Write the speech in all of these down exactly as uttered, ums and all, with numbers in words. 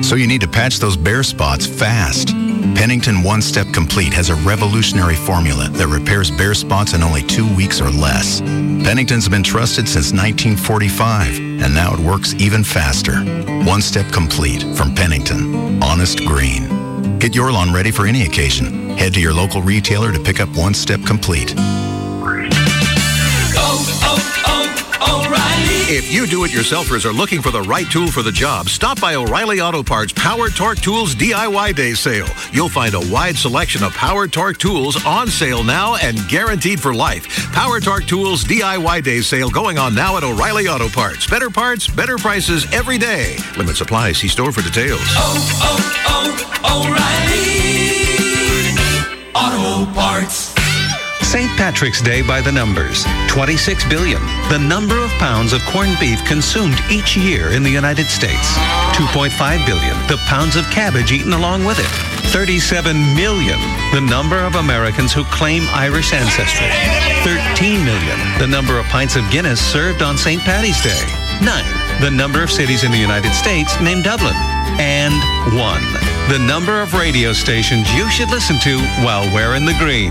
So you need to patch those bare spots fast. Pennington One Step Complete has a revolutionary formula that repairs bare spots in only two weeks or less. Pennington's been trusted since nineteen forty-five, and now it works even faster. One Step Complete from Pennington. Honest green. Get your lawn ready for any occasion. Head to your local retailer to pick up One Step Complete. Oh, oh, oh, O'Reilly. If you do-it-yourselfers are looking for the right tool for the job, stop by O'Reilly Auto Parts Power Torque Tools D I Y Day Sale. You'll find a wide selection of Power Torque tools on sale now and guaranteed for life. Power Torque Tools D I Y Day Sale going on now at O'Reilly Auto Parts. Better parts, better prices every day. Limit supply. See store for details. Oh, oh, oh, O'Reilly Auto Parts. Saint Patrick's Day by the numbers. twenty-six billion, the number of pounds of corned beef consumed each year in the United States. two point five billion, the pounds of cabbage eaten along with it. thirty-seven million, the number of Americans who claim Irish ancestry. thirteen million, the number of pints of Guinness served on Saint Paddy's Day. nine, the number of cities in the United States named Dublin. And one, the number of radio stations you should listen to while wearing the green.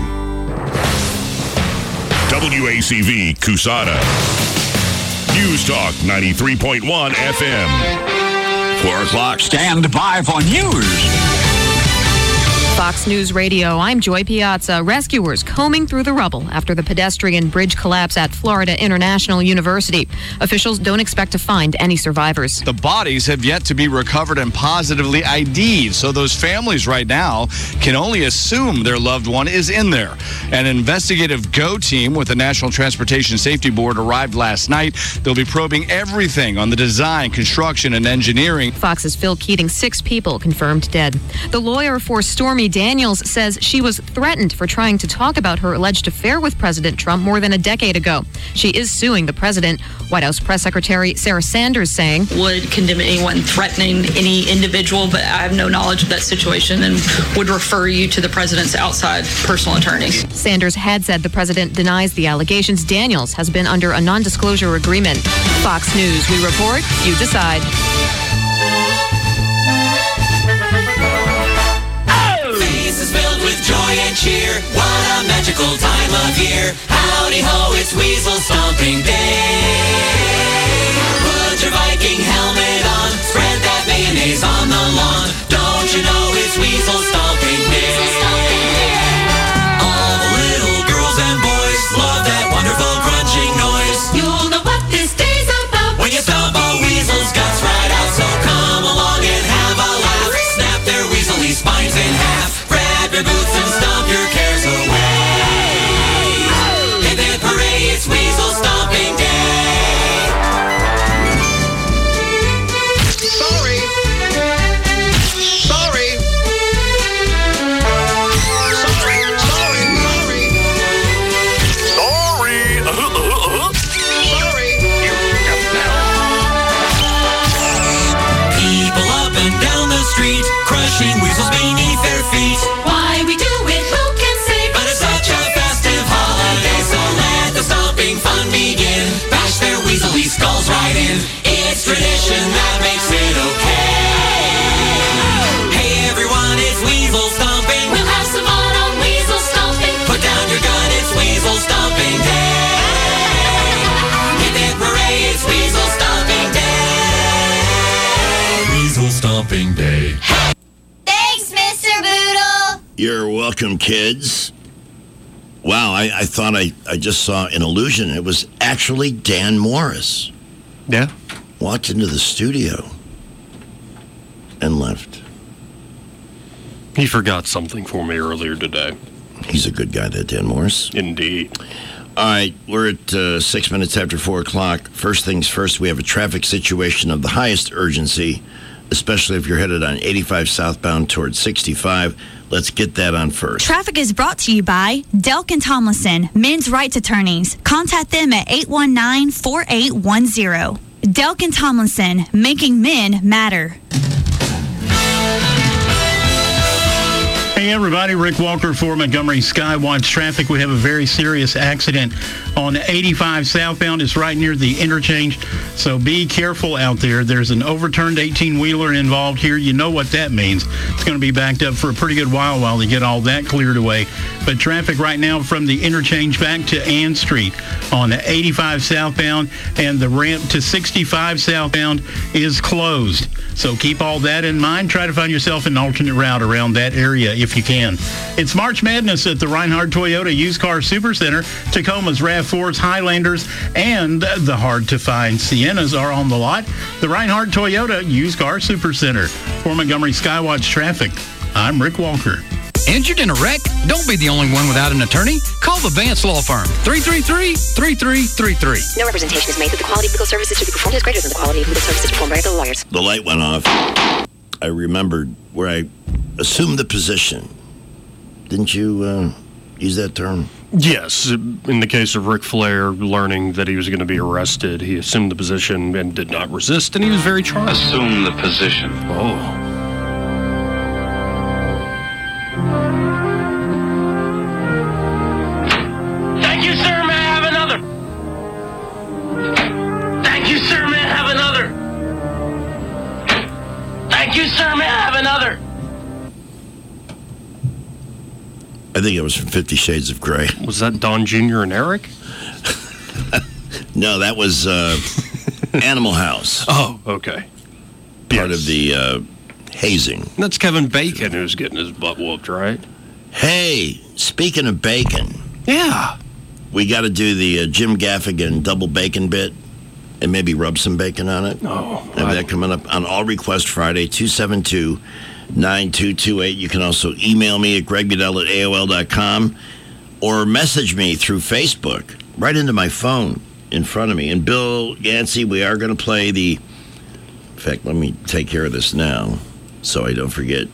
W A C V Cusada. News Talk ninety-three point one F M. Four o'clock, stand by for news. Fox News Radio, I'm Joy Piazza. Rescuers combing through the rubble after the pedestrian bridge collapse at Florida International University. Officials don't expect to find any survivors. The bodies have yet to be recovered and positively I D'd, so those families right now can only assume their loved one is in there. An investigative GO team with the National Transportation Safety Board arrived last night. They'll be probing everything on the design, construction, and engineering. Fox's Phil Keating, six people confirmed dead. The lawyer for Stormy Daniels says she was threatened for trying to talk about her alleged affair with President Trump more than a decade ago. She is suing the president. White House Press Secretary Sarah Sanders saying, would condemn anyone threatening any individual, but I have no knowledge of that situation and would refer you to the president's outside personal attorney. Sanders had said the president denies the allegations. Daniels has been under a non-disclosure agreement. Fox News, we report, you decide. Joy and cheer, what a magical time of year. Howdy ho, it's Weasel Stomping Day. Put your Viking helmet on, spread that mayonnaise on the lawn. Don't you know it's Weasel Stomping Day? All the little girls and boys love that wonderful crunching noise. You'll know what this day's about when you stomp a weasel's guts right out. So come along and have a laugh. Snap their weaselly spines in half. Grab your boots and stomp your cares away. Hip hip hooray, it's Weasel Stomping Day. Sorry. Sorry. Sorry. Sorry. Sorry. Sorry. People up and down the street, crushing weasels beneath their feet. Why we do it, who can say? But it's such a festive holiday, so let the stomping fun begin. Bash their weaselly skulls right in. It's tradition that makes it okay. Hey everyone, it's Weasel Stomping. We'll have some fun on Weasel Stomping. Put down your gun, it's Weasel Stomping Day. Hip hip hooray, it's Weasel Stomping Day. Weasel Stomping Day. Thanks, Mister Boodle. You're welcome, kids. Wow, I, I thought I, I just saw an illusion. It was actually Dan Morris. Yeah? Walked into the studio and left. He forgot something for me earlier today. He's a good guy, that Dan Morris. Indeed. All right, we're at uh, six minutes after four o'clock. First things first, we have a traffic situation of the highest urgency, especially if you're headed on eighty-five southbound towards sixty-five. Let's get that on first. Traffic is brought to you by Delk and Tomlinson, men's rights attorneys. Contact them at eight one nine, four eight one zero. Delk and Tomlinson, making men matter. Hey, morning, everybody. Rick Walker for Montgomery Skywatch Traffic. We have a very serious accident on eighty-five southbound. It's right near the interchange, so be careful out there. There's an overturned eighteen-wheeler involved here. You know what that means. It's going to be backed up for a pretty good while while they get all that cleared away. But traffic right now from the interchange back to Ann Street on eighty-five southbound, and the ramp to sixty-five southbound is closed. So keep all that in mind. Try to find yourself an alternate route around that area if you can. It's March Madness at the Reinhardt Toyota Used Car Supercenter. Tacomas, RAV fours, Highlanders, and the hard-to-find Siennas are on the lot. The Reinhardt Toyota Used Car Supercenter. For Montgomery Skywatch Traffic, I'm Rick Walker. Injured in a wreck? Don't be the only one without an attorney. Call the Vance Law Firm. three three three, three three three three. No representation is made that the quality of legal services to be performed is greater than the quality of legal services performed by other lawyers. The light went off. I remembered where I assumed the position. Didn't you uh, use that term? Yes. In the case of Ric Flair learning that he was going to be arrested, he assumed the position and did not resist, and he was very trying. Assume the position. Oh. Thank you, sir. May I have another? Thank you, sir. May I have another? Thank you, sir. May I have another? I think it was from Fifty Shades of Grey. Was that Don Junior and Eric? No, that was uh, Animal House. Oh, okay. Part Yes. of the uh, hazing. That's Kevin Bacon who's getting his butt whooped, right? Hey, speaking of bacon. Yeah. We got to do the uh, Jim Gaffigan double bacon bit and maybe rub some bacon on it. Oh. Have that coming up on All Request Friday, two seven two, nine two two eight. You can also email me at greg budell at A O L dot com or message me through Facebook right into my phone in front of me. And Bill Yancey, we are going to play the... In fact, let me take care of this now so I don't forget.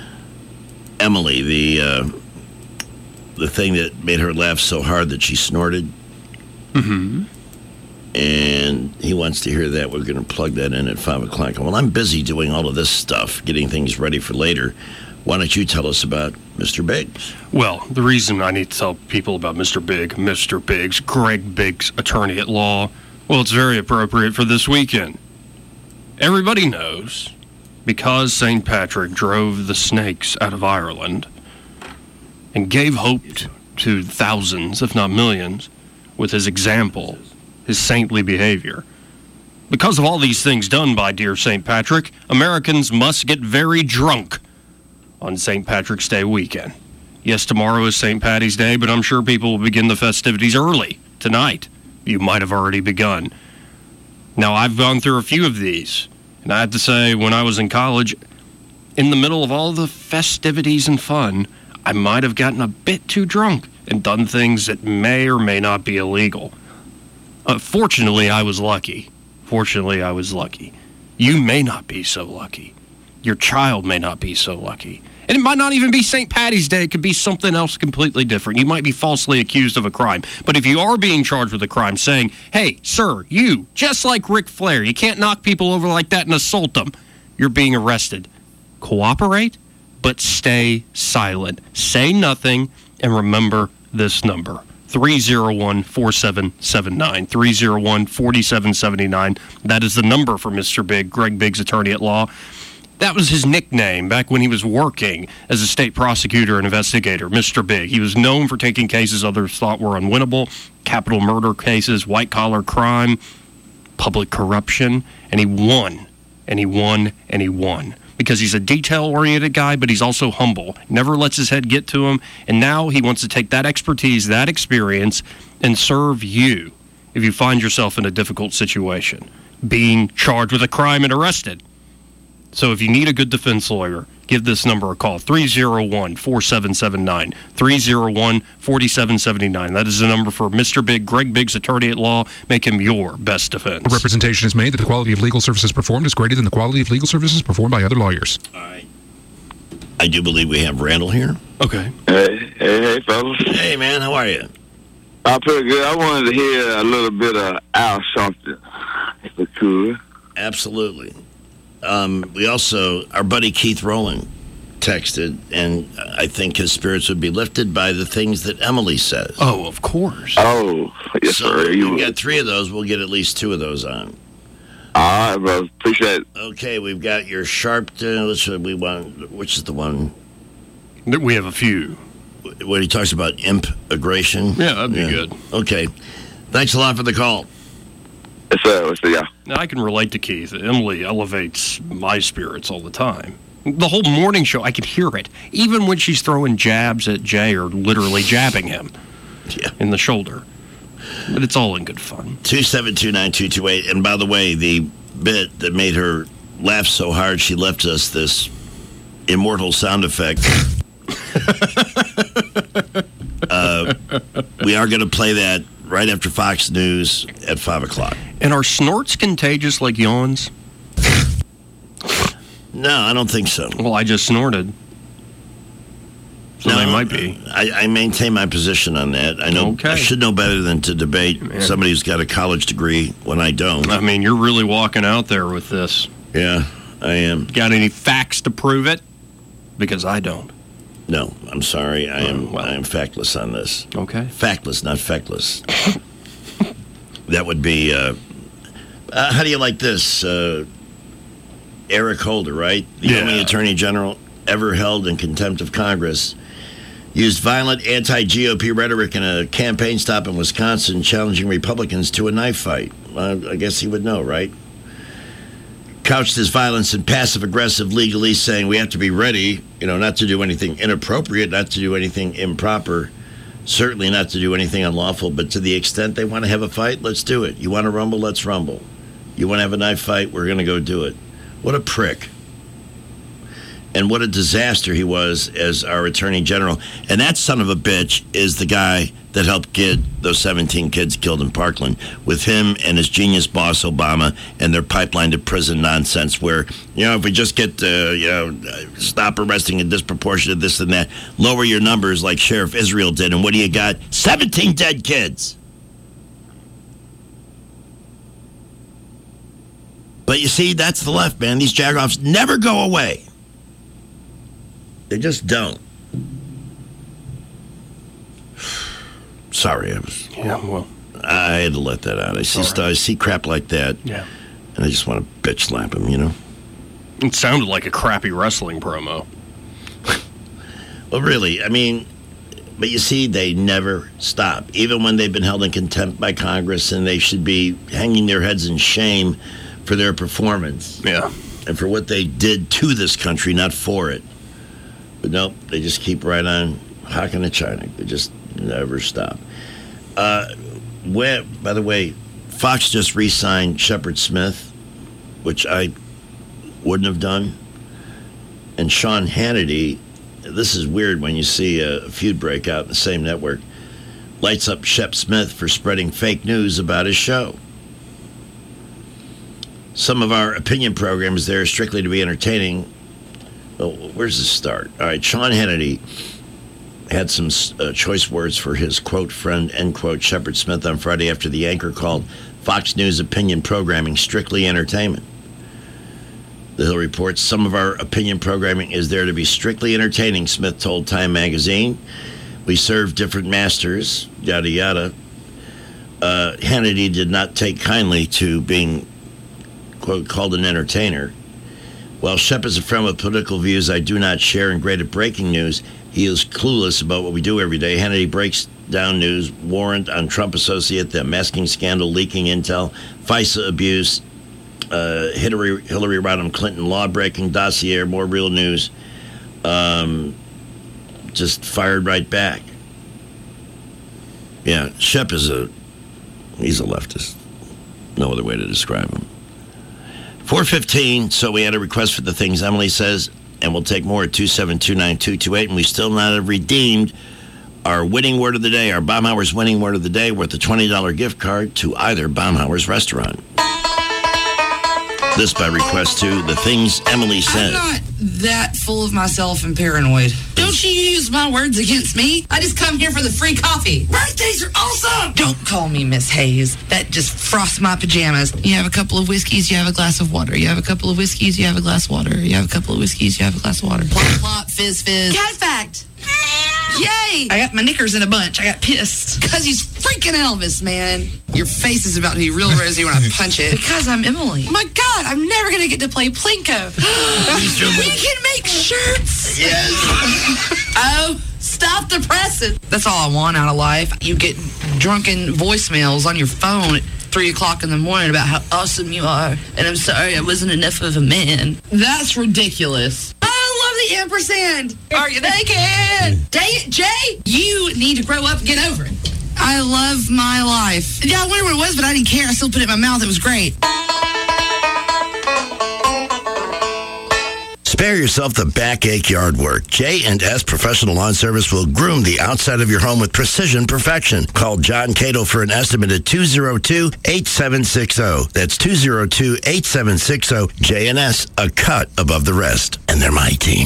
Emily, the... Uh, the thing that made her laugh so hard that she snorted. Mm-hmm. And he wants to hear that. We're going to plug that in at five o'clock. Well, I'm busy doing all of this stuff, getting things ready for later. Why don't you tell us about Mister Biggs? Well, the reason I need to tell people about Mister Big, Mister Biggs, Greg Biggs, attorney at law, well, it's very appropriate for this weekend. Everybody knows, because Saint Patrick drove the snakes out of Ireland and gave hope to thousands, if not millions, with his example, his saintly behavior. Because of all these things done by dear Saint Patrick, Americans must get very drunk on Saint Patrick's Day weekend. Yes, tomorrow is Saint Patty's Day, but I'm sure people will begin the festivities early, tonight. You might have already begun. Now, I've gone through a few of these, and I have to say, when I was in college, in the middle of all the festivities and fun, I might have gotten a bit too drunk and done things that may or may not be illegal. Uh, fortunately, I was lucky. Fortunately, I was lucky. You may not be so lucky. Your child may not be so lucky. And it might not even be Saint Patty's Day. It could be something else completely different. You might be falsely accused of a crime. But if you are being charged with a crime, saying, hey, sir, you, just like Ric Flair, you can't knock people over like that and assault them, you're being arrested. Cooperate, but stay silent. Say nothing, and remember this number, three oh one, four seven seven nine, three oh one, four seven seven nine. That is the number for Mister Big, Greg Biggs, attorney at law. That was his nickname back when he was working as a state prosecutor and investigator, Mister Big. He was known for taking cases others thought were unwinnable, capital murder cases, white-collar crime, public corruption, and he won, and he won, and he won. Because he's a detail-oriented guy, but he's also humble. Never lets his head get to him, and now he wants to take that expertise, that experience, and serve you if you find yourself in a difficult situation, being charged with a crime and arrested. So if you need a good defense lawyer, give this number a call, three oh one, four seven seven nine, three oh one, four seven seven nine. That is the number for Mister Big, Greg Biggs, attorney at law. Make him your best defense. Representation is made that the quality of legal services performed is greater than the quality of legal services performed by other lawyers. All right. I do believe we have Randall here. Okay. Hey, hey, hey, fellas. Hey, man, how are you? I'm pretty good. I wanted to hear a little bit of Al Sharpton, if we could. Absolutely. Um, we also, our buddy Keith Rowling texted, and I think his spirits would be lifted by the things that Emily says. Oh, of course. Oh, yes, so sir. if You we got three of those. We'll get at least two of those on. All right, bro. Appreciate it. Okay, we've got your sharp. Uh, which we want? Which is the one? We have a few. When he talks about imp-agration. Yeah, that'd be good. Okay. Thanks a lot for the call. Yes, sir. Let's see ya. Now, I can relate to Keith. Emily elevates my spirits all the time. The whole morning show, I could hear it. Even when she's throwing jabs at Jay or literally jabbing him yeah. in the shoulder. But it's all in good fun. two seven two, nine two two eight. And by the way, the bit that made her laugh so hard, she left us this immortal sound effect. uh, we are going to play that right after Fox News at five o'clock. And are snorts contagious like yawns? No, I don't think so. Well, I just snorted. So no, they might be. I, I maintain my position on that. I know okay. I should know better than to debate Man. somebody who's got a college degree when I don't. I mean, you're really walking out there with this. Yeah, I am. Got any facts to prove it? Because I don't. No, I'm sorry. I am oh, well. I am factless on this. Okay. Factless, not feckless. That would be, uh, uh, how do you like this? Uh, Eric Holder, right? The yeah. only attorney general ever held in contempt of Congress, used violent anti-G O P rhetoric in a campaign stop in Wisconsin, challenging Republicans to a knife fight. Uh, I guess he would know, right? Couched his violence in passive-aggressive legalese, saying we have to be ready, you know, not to do anything inappropriate, not to do anything improper, certainly not to do anything unlawful, but to the extent they want to have a fight, let's do it. You want to rumble, let's rumble. You want to have a knife fight, we're going to go do it. What a prick. And what a disaster he was as our attorney general. And that son of a bitch is the guy that helped get those seventeen kids killed in Parkland, with him and his genius boss Obama and their pipeline to prison nonsense where, you know, if we just get, uh, you know, stop arresting a disproportionate this and that, lower your numbers like Sheriff Israel did, and what do you got? seventeen dead kids. But you see, that's the left, man. These jagoffs never go away. They just don't. Sorry, I was. Yeah, well. I had to let that out. I see, right. I see crap like that. Yeah. And I just want to bitch slap him, you know? It sounded like a crappy wrestling promo. Well, really, I mean, but you see, they never stop. Even when they've been held in contempt by Congress, and they should be hanging their heads in shame for their performance. Yeah. And for what they did to this country, not for it. But nope, they just keep right on hawking at China. They just never stop. Uh, where, by the way, Fox just re-signed Shepard Smith, which I wouldn't have done. And Sean Hannity, this is weird when you see a feud break out in the same network, lights up Shep Smith for spreading fake news about his show. Some of our opinion programs there are strictly to be entertaining. Well, where's the start? All right, Sean Hannity had some uh, choice words for his, quote, friend, end quote, Shepard Smith on Friday after the anchor called Fox News opinion programming strictly entertainment. The Hill reports, some of our opinion programming is there to be strictly entertaining, Smith told Time magazine. We serve different masters, yada, yada. Uh, Hannity did not take kindly to being, quote, called an entertainer. While Shep is a friend with political views I do not share and great at breaking news, he is clueless about what we do every day. Hannity breaks down news, warrant on Trump associate, the masking scandal, leaking intel, FISA abuse, uh, Hillary, Hillary Rodham Clinton law-breaking dossier, more real news. Um, just fired right back. Yeah, Shep is a, he's a leftist. No other way to describe him. four fifteen, so we had a request for the things Emily says, and we'll take more at two seven two, nine two two eight, and we still not have redeemed our winning word of the day, our Baumhauer's winning word of the day, worth a twenty dollars gift card to either Baumhauer's restaurant. This by request too. The things Emily said. I'm not that full of myself and paranoid. Don't you use my words against me. I just come here for the free coffee. Birthdays are awesome. Don't call me Miss Hayes. That just frosts my pajamas. You have a couple of whiskeys, you have a glass of water. You have a couple of whiskeys, you have a glass of water. You have a couple of whiskeys, you have a glass of water. Plop, plop, fizz, fizz. Cat fact. Yay! I got my knickers in a bunch. I got pissed. Because he's freaking Elvis, man. Your face is about to be real rosy when I punch it. Because I'm Emily. My God, I'm never going to get to play Plinko. We can make shirts. Yes. Oh, stop the pressing. That's all I want out of life. You get drunken voicemails on your phone at three o'clock in the morning about how awesome you are. And I'm sorry I wasn't enough of a man. That's ridiculous. The ampersand. Are you naked? Dang it, Jay. You need to grow up and get over it. I love my life. Yeah, I wonder what it was, but I didn't care. I still put it in my mouth. It was great. Spare yourself the backache yard work. J and S Professional Lawn Service will groom the outside of your home with precision perfection. Call John Cato for an estimate at two oh two, eight seven six oh. That's two oh two, eight seven six oh. J and S, a cut above the rest. And they're my team.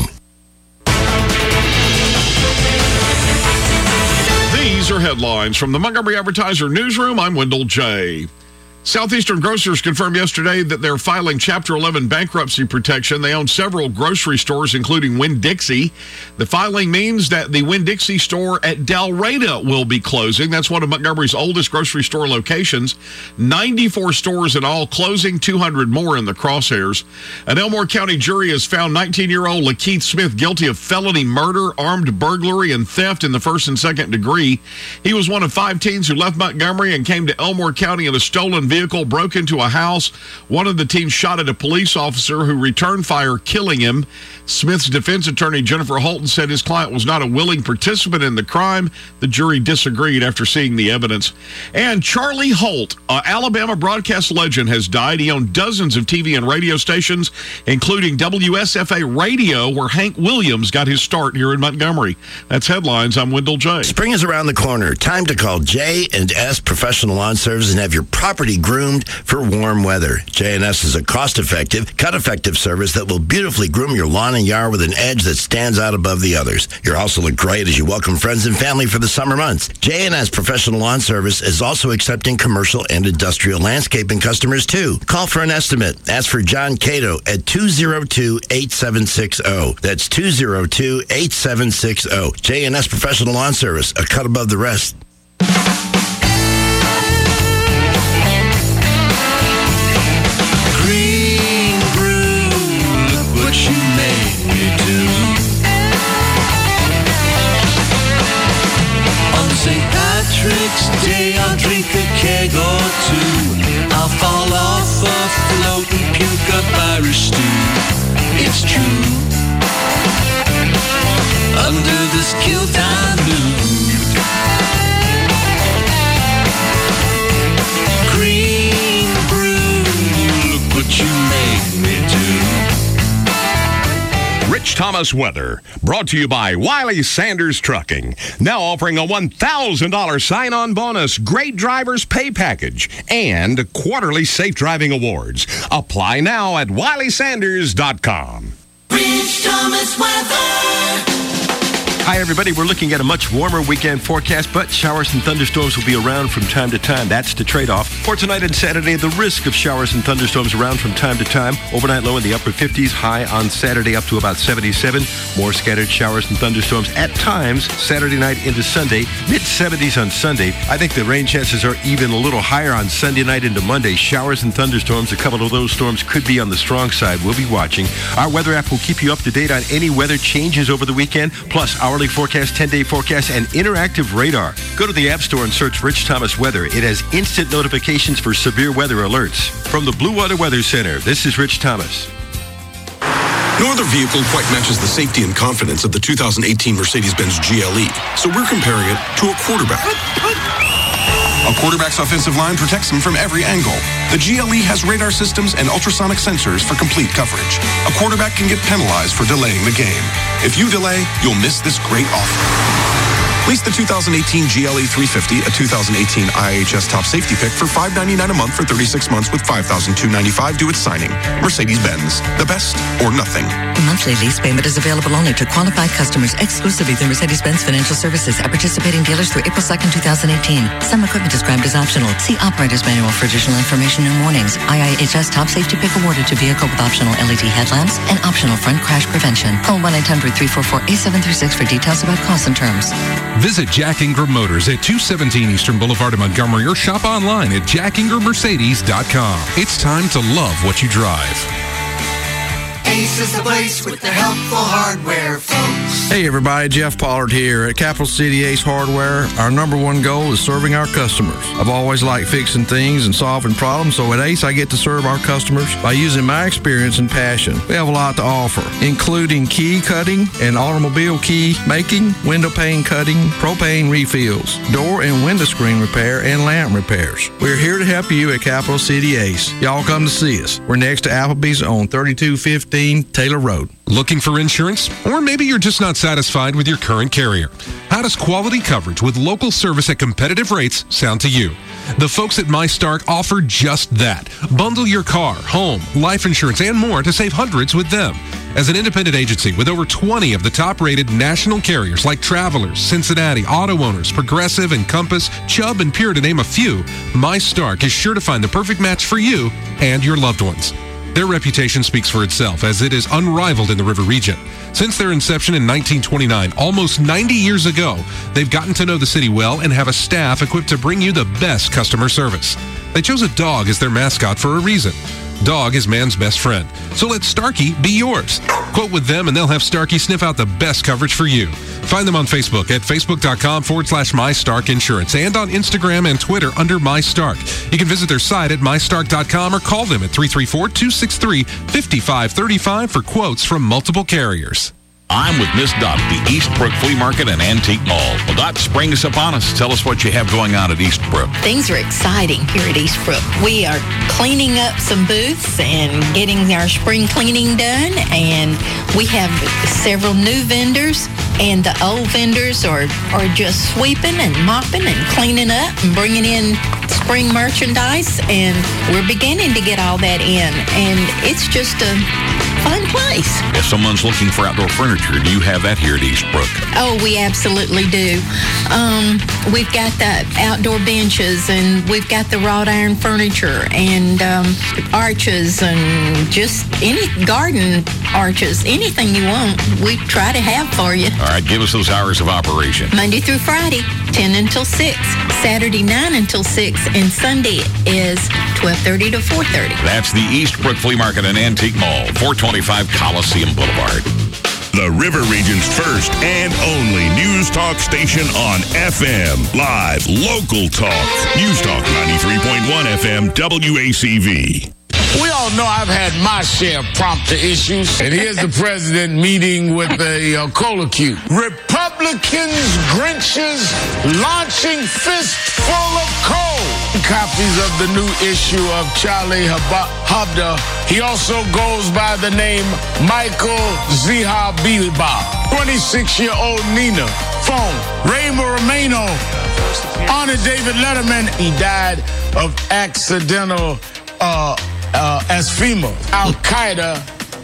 These are headlines from the Montgomery Advertiser Newsroom. I'm Wendell J. Southeastern Grocers confirmed yesterday that they're filing Chapter eleven bankruptcy protection. They own several grocery stores, including Winn-Dixie. The filing means that the Winn-Dixie store at Dalraida will be closing. That's one of Montgomery's oldest grocery store locations. ninety-four stores in all closing, two hundred more in the crosshairs. An Elmore County jury has found nineteen-year-old Lakeith Smith guilty of felony murder, armed burglary, and theft in the first and second degree. He was one of five teens who left Montgomery and came to Elmore County in a stolen vehicle. Vehicle broke into a house. One of the teens shot at a police officer who returned fire, killing him. Smith's defense attorney, Jennifer Holton, said his client was not a willing participant in the crime. The jury disagreed after seeing the evidence. And Charlie Holt, an Alabama broadcast legend, has died. He owned dozens of T V and radio stations, including W S F A Radio, where Hank Williams got his start here in Montgomery. That's headlines. I'm Wendell J. Spring is around the corner. Time to call J and S Professional Lawn Service and have your property groomed for warm weather. J and S is a cost-effective, cut-effective service that will beautifully groom your lawn and yard with an edge that stands out above the others. You'll also look great as you welcome friends and family for the summer months. J and S Professional Lawn Service is also accepting commercial and industrial landscaping customers, too. Call for an estimate. Ask for John Cato at two oh two, eight seven six oh. That's two oh two, eight seven six oh. J and S Professional Lawn Service, a cut above the rest. Day I'll drink a keg or two. I'll fall off a float and puke up Irish stew. It's true. Under this kilt I nude. Green brew, look what you make me do. Rich Thomas weather, brought to you by Wiley Sanders Trucking. Now offering a one thousand dollars sign-on bonus, great drivers pay package, and quarterly safe driving awards. Apply now at wiley sanders dot com. Rich Thomas weather. Hi, everybody. We're looking at a much warmer weekend forecast, but showers and thunderstorms will be around from time to time. That's the trade-off. For tonight and Saturday, the risk of showers and thunderstorms around from time to time. Overnight low in the upper fifties, high on Saturday up to about seventy-seven. More scattered showers and thunderstorms at times Saturday night into Sunday. mid-seventies on Sunday. I think the rain chances are even a little higher on Sunday night into Monday. Showers and thunderstorms. A couple of those storms could be on the strong side. We'll be watching. Our weather app will keep you up to date on any weather changes over the weekend, plus our hourly forecast, ten-day forecast, and interactive radar. Go to the App Store and search Rich Thomas Weather. It has instant notifications for severe weather alerts. From the Blue Water Weather Center, this is Rich Thomas. No other vehicle quite matches the safety and confidence of the two thousand eighteen Mercedes-Benz G L E, so we're comparing it to a quarterback. A quarterback's offensive line protects him from every angle. The G L E has radar systems and ultrasonic sensors for complete coverage. A quarterback can get penalized for delaying the game. If you delay, you'll miss this great offer. Lease the two thousand eighteen G L E three fifty, a two thousand eighteen I H S Top Safety Pick for five hundred ninety-nine dollars a month for thirty-six months with five thousand two hundred ninety-five dollars due at signing. Mercedes-Benz, the best or nothing. Monthly lease payment is available only to qualified customers exclusively through Mercedes-Benz Financial Services at participating dealers through April second, twenty eighteen. Some equipment described as optional. See Operator's Manual for additional information and warnings. I H S Top Safety Pick awarded to vehicle with optional L E D headlamps and optional front crash prevention. Call one eight hundred, three four four, eight seven three six for details about costs and terms. Visit Jack Ingram Motors at two seventeen Eastern Boulevard in Montgomery or shop online at jack ingram mercedes dot com. It's time to love what you drive. Ace is the place with the helpful hardware, folks. Hey everybody, Jeff Pollard here. At Capital City Ace Hardware, our number one goal is serving our customers. I've always liked fixing things and solving problems, so at Ace I get to serve our customers by using my experience and passion. We have a lot to offer, including key cutting and automobile key making, window pane cutting, propane refills, door and window screen repair, and lamp repairs. We're here to help you at Capital City Ace. Y'all come to see us. We're next to Applebee's on thirty-two fifteen Taylor Road. Looking for insurance? Or maybe you're just not satisfied with your current carrier. How does quality coverage with local service at competitive rates sound to you? The folks at MyStark offer just that. Bundle your car, home, life insurance, and more to save hundreds with them. As an independent agency with over twenty of the top-rated national carriers like Travelers, Cincinnati, Auto Owners, Progressive, Encompass, Chubb, and Pure to name a few, MyStark is sure to find the perfect match for you and your loved ones. Their reputation speaks for itself, as it is unrivaled in the River region. Since their inception in nineteen twenty-nine, almost ninety years ago, they've gotten to know the city well and have a staff equipped to bring you the best customer service. They chose a dog as their mascot for a reason. Dog is man's best friend. So let Starkey be yours. Quote with them and they'll have Starkey sniff out the best coverage for you. Find them on Facebook at facebook.com forward slash MyStark Insurance and on Instagram and Twitter under MyStark. You can visit their site at my stark dot com or call them at three three four, two six three, five five three five for quotes from multiple carriers. I'm with Miss Dot at the Eastbrook Flea Market and Antique Mall. Well, Dot, spring is upon us. Tell us what you have going on at Eastbrook. Things are exciting here at Eastbrook. We are cleaning up some booths and getting our spring cleaning done, and we have several new vendors, and the old vendors are, are just sweeping and mopping and cleaning up and bringing in spring merchandise, and we're beginning to get all that in, and it's just a fun place. If someone's looking for outdoor furniture, do you have that here at Eastbrook? Oh, we absolutely do. Um, we've got the outdoor benches, and we've got the wrought iron furniture, and um, arches, and just any garden arches, anything you want, we try to have for you. All right, give us those hours of operation. Monday through Friday, ten until six. Saturday, nine until six. And Sunday is twelve thirty to four thirty. That's the Eastbrook Flea Market and Antique Mall, four twenty-five Coliseum Boulevard. The River Region's first and only news talk station on F M. Live, local talk. News Talk ninety-three point one F M W A C V. We all know I've had my share of prompter issues. And here's the president meeting with a uh, cola cue. Republicans, Grinches, launching fistful of coal. Copies of the new issue of Charlie Hebdo. He also goes by the name Michael Zahabiba. twenty-six-year-old Nina. Phone. Ray Romano. Honor David Letterman. He died of accidental uh, uh, asthma. Al-Qaeda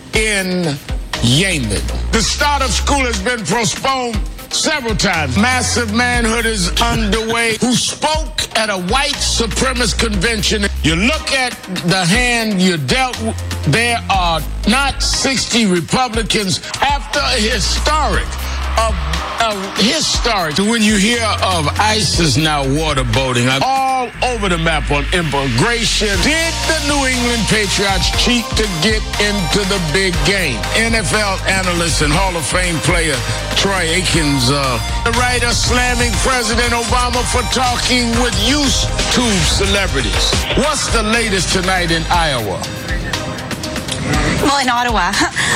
in Yemen. The start of school has been postponed several times. Massive manhood is underway. Who spoke at a white supremacist convention. You look at the hand you dealt with, there are not sixty Republicans after a historic, a, a historic, when you hear of ISIS now waterboating all over the map on immigration. Did the New England Patriots cheat to get into the big game? N F L analyst and Hall of Fame player Troy Aikens, uh, the writer slamming President Obama for talking with YouTube celebrities. What's the latest tonight in Iowa? Well, in Ottawa.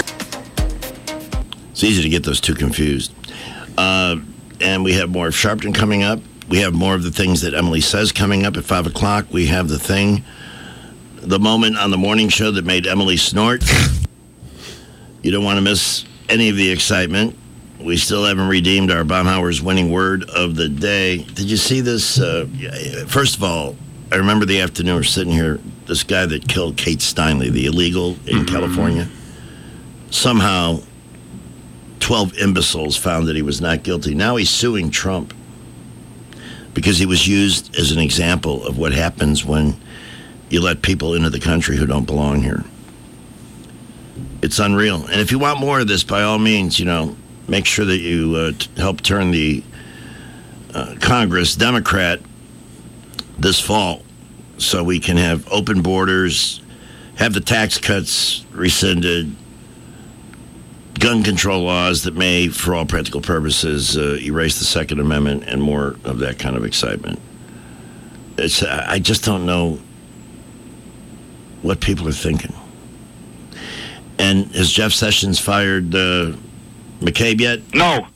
It's easy to get those two confused. Uh, and we have more of Sharpton coming up. We have more of the things that Emily says coming up at five o'clock. We have the thing, the moment on the morning show that made Emily snort. You don't want to miss any of the excitement. we still haven't redeemed our Baumhauer's winning word of the day. Did you see this? Uh, first of all, I remember the afternoon we're sitting here, this guy that killed Kate Steinle, the illegal in mm-hmm. California. Somehow, twelve imbeciles found that he was not guilty. Now he's suing Trump because he was used as an example of what happens when you let people into the country who don't belong here. It's unreal. And if you want more of this, by all means, you know, make sure that you uh, t- help turn the uh, Congress Democrat this fall so we can have open borders, have the tax cuts rescinded, gun control laws that may, for all practical purposes, uh, erase the Second Amendment, and more of that kind of excitement. It's I just don't know what people are thinking. And has Jeff Sessions fired uh, McCabe yet? No.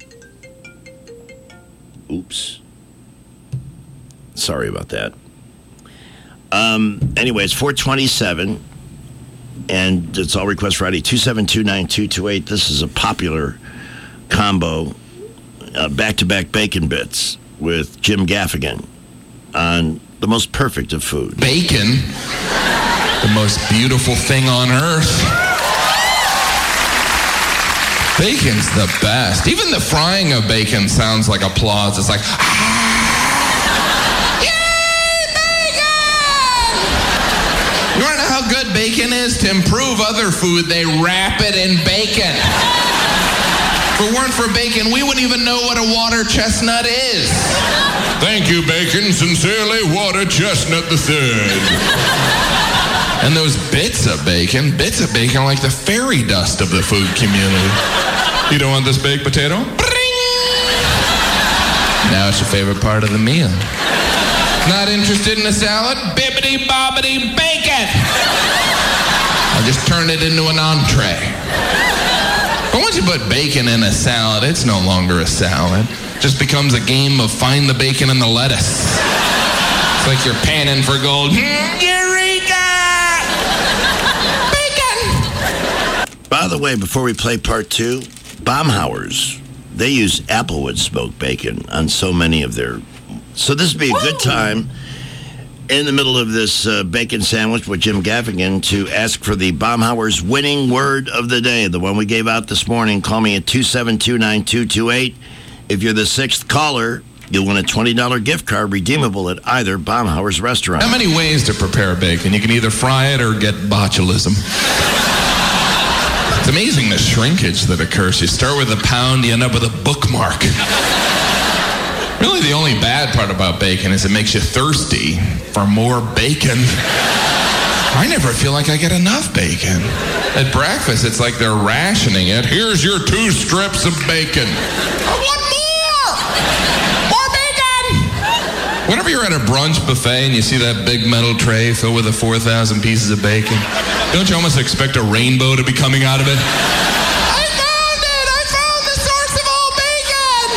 Oops. Sorry about that. Um, anyway, it's four twenty-seven, and it's All Request Friday, two seven two, nine two two eight. This is a popular combo, uh, back-to-back bacon bits with Jim Gaffigan on the most perfect of food. Bacon, the most beautiful thing on earth. Bacon's the best. Even the frying of bacon sounds like applause. It's like, ah! Yay, bacon! You want to know how good bacon is? To improve other food, they wrap it in bacon. If it weren't for bacon, we wouldn't even know what a water chestnut is. Thank you, bacon. Sincerely, Water Chestnut the Third. And those bits of bacon, bits of bacon are like the fairy dust of the food community. You don't want this baked potato? Bring! Now it's your favorite part of the meal. Not interested in a salad? Bibbidi bobbidi bacon! I'll just turn it into an entree. But once you put bacon in a salad, it's no longer a salad. It just becomes a game of find the bacon and the lettuce. It's like you're panning for gold. By the way, before we play part two, Baumhauer's, they use Applewood smoked bacon on so many of their... So this would be a Woo! Good time in the middle of this uh, bacon sandwich with Jim Gaffigan to ask for the Baumhauer's winning word of the day, the one we gave out this morning. Call me at two seven two, nine two two eight. If you're the sixth caller, you'll win a twenty dollars gift card redeemable at either Baumhauer's restaurant. How many ways to prepare bacon? You can either fry it or get botulism. It's amazing the shrinkage that occurs. You start with a pound, you end up with a bookmark. Really, the only bad part about bacon is it makes you thirsty for more bacon. I never feel like I get enough bacon. At breakfast, it's like they're rationing it. Here's your two strips of bacon. I want more! More bacon! Whenever you're at a brunch buffet and you see that big metal tray filled with the four thousand pieces of bacon, don't you almost expect a rainbow to be coming out of it? I found it! I found the source of all bacon!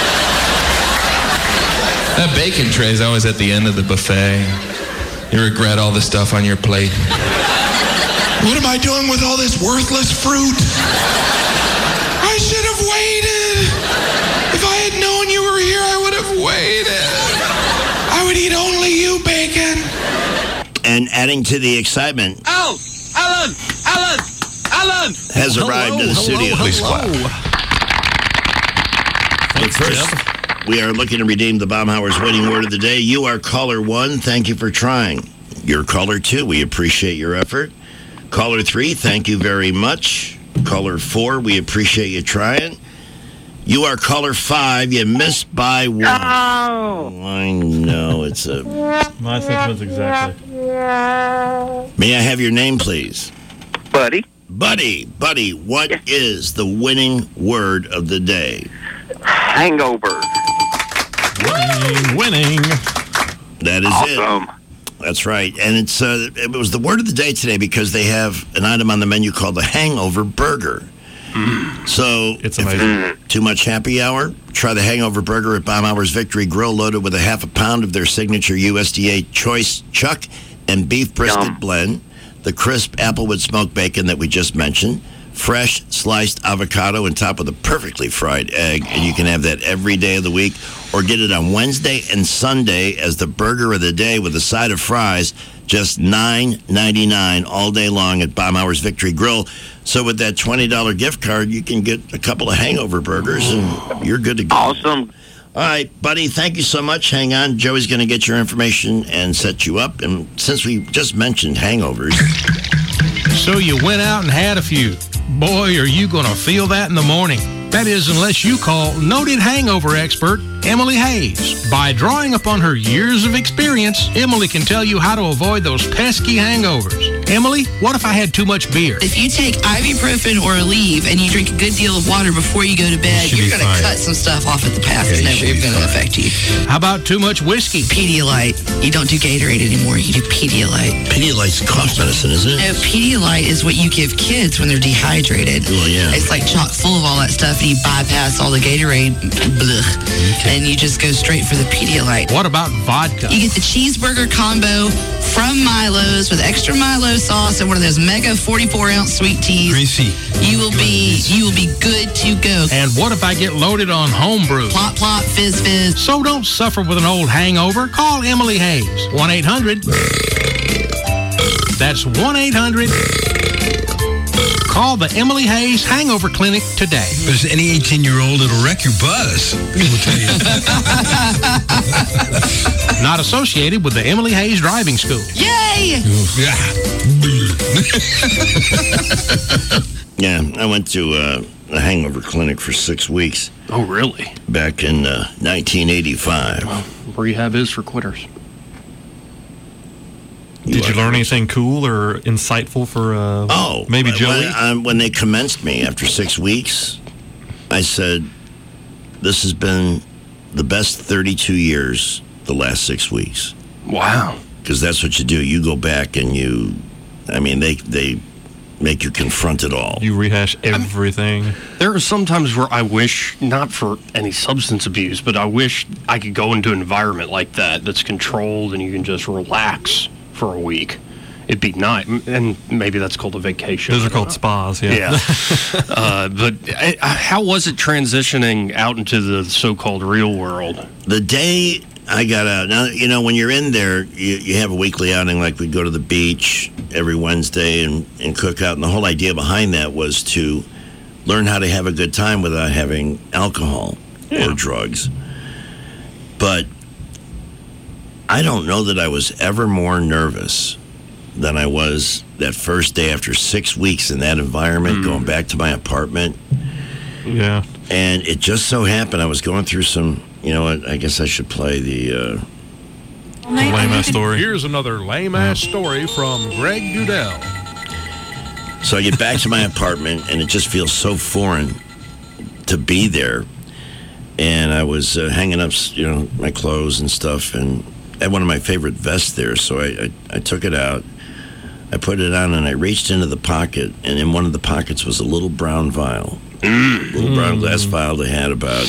That bacon tray is always at the end of the buffet. You regret all the stuff on your plate. What am I doing with all this worthless fruit? I should have waited. If I had known you were here, I would have waited. I would eat only you, bacon. And adding to the excitement... Oh! Alan! Alan! Alan! Has arrived in the studio. Please clap. But first, we are looking to redeem the Baumhauer's winning word of the day. You are caller one. Thank you for trying. You're caller two. We appreciate your effort. Caller three, thank you very much. Caller four, we appreciate you trying. You are caller five. You missed by one. Oh. I know. It's a... My sentiments exactly. May I have your name, please? Buddy. Buddy. Buddy, what yeah. is the winning word of the day? Hangover. Winning. Winning. That is awesome. it. That's right. And it's uh, it was the word of the day today because they have an item on the menu called the Hangover Burger. Mm. So it's amazing. Too much happy hour? Try the Hangover Burger at Baumhauer's Victory Grill, loaded with a half a pound of their signature U S D A choice chuck and beef brisket Yum. blend, the crisp Applewood smoked bacon that we just mentioned, fresh sliced avocado on top of a perfectly fried egg, and you can have that every day of the week, or get it on Wednesday and Sunday as the burger of the day with a side of fries, just nine ninety-nine all day long at Baumhauer's Victory Grill. So with that twenty dollars gift card, you can get a couple of hangover burgers, and you're good to go. Awesome. All right, buddy, thank you so much. Hang on. Joey's going to get your information and set you up. And since we just mentioned hangovers... So you went out and had a few. Boy, are you going to feel that in the morning. That is, unless you call noted hangover expert Emily Hayes. By drawing upon her years of experience, Emily can tell you how to avoid those pesky hangovers. Emily, what if I had too much beer? If you take ibuprofen or Aleve and you drink a good deal of water before you go to bed, you're going to cut some stuff off at the pass. It's never even going to affect you. How about too much whiskey? Pedialyte. You don't do Gatorade anymore. You do Pedialyte. Pedialyte's cough medicine, isn't it? No, Pedialyte is what you give kids when they're dehydrated. Well, yeah. It's like chock full of all that stuff, and you bypass all the Gatorade, blech, okay. and you just go straight for the Pedialyte. What about vodka? You get the cheeseburger combo from Milo's with extra Milo sauce and one of those mega forty-four ounce sweet teas. Greasy. You will be you will be good to go. And what if I get loaded on homebrew? Plop, plop, fizz, fizz. So don't suffer with an old hangover. Call Emily Hayes. one eight hundred That's one eight hundred Call the Emily Hayes Hangover Clinic today. If there's any eighteen-year-old, it'll wreck your buzz. We'll tell you. Not associated with the Emily Hayes Driving School. Yay! Yeah, I went to uh, a hangover clinic for six weeks. Oh, really? Back in uh, nineteen eighty-five. Well, rehab is for quitters. You Did you learn anything cool or insightful for uh, oh, maybe Joey? When, um, when they commenced me after six weeks, I said, this has been the best thirty-two years, the last six weeks. Wow. Because that's what you do. You go back and you, I mean, they they make you confront it all. You rehash everything. I'm, there are some times where I wish, not for any substance abuse, but I wish I could go into an environment like that that's controlled and you can just relax for a week. It'd be nice, and maybe that's called a vacation. Those are called spas, yeah. Yeah. uh, but uh, how was it transitioning out into the so-called real world? The day I got out, now, you know, when you're in there, you, you have a weekly outing, like we go to the beach every Wednesday and, and cook out, and the whole idea behind that was to learn how to have a good time without having alcohol yeah. or drugs. But I don't know that I was ever more nervous than I was that first day after six weeks in that environment, mm. going back to my apartment. Yeah. And it just so happened I was going through some, you know, I, I guess I should play the... Uh, lame-ass story. Here's another lame-ass story from Greg Dudell. So I get back to my apartment, and it just feels so foreign to be there. And I was uh, hanging up, you know, my clothes and stuff, and I had one of my favorite vests there, so I, I, I took it out. I put it on, and I reached into the pocket, and in one of the pockets was a little brown vial. Mm. Little brown glass vial that had about